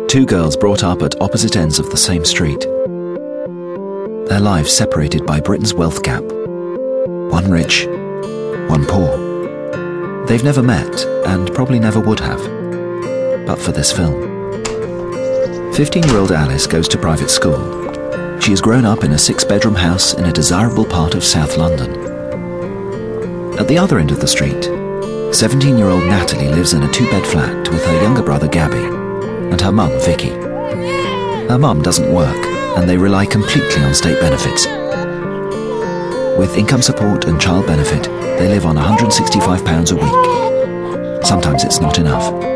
Two girls brought up at opposite ends of the same street. Their lives separated by Britain's wealth gap. One rich, one poor. They've never met, and probably never would have, but for this film. 15-year-old Alice goes to private school. She has grown up in a 6-bedroom house in a desirable part of South London. At the other end of the street, 17-year-old Natalie lives in a 2-bed flat with her younger brother Gabby and her mum Vicky. Her mum doesn't work, and they rely completely on state benefits. With income support and child benefit, they live on £165 a week. Sometimes it's not enough.